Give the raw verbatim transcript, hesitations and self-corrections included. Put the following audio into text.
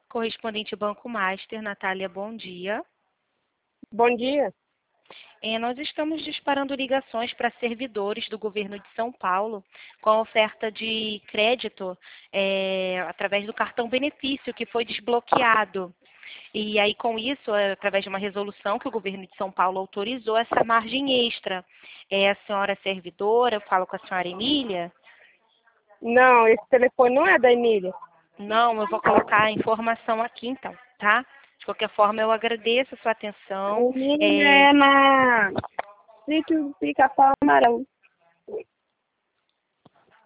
Correspondente Banco Master, Natália, bom dia. Bom dia. É, nós estamos disparando ligações para servidores do governo de São Paulo com a oferta de crédito é, através do cartão benefício que foi desbloqueado. E aí, com isso, é, através de uma resolução que o governo de São Paulo autorizou essa margem extra. É, a senhora é servidora, eu falo com a senhora Emília? Não, esse telefone não é da Emília. Não, eu vou colocar a informação aqui então, tá? De qualquer forma, eu agradeço a sua atenção. Emília É, é na Sítio Pica-Pau Amarelo.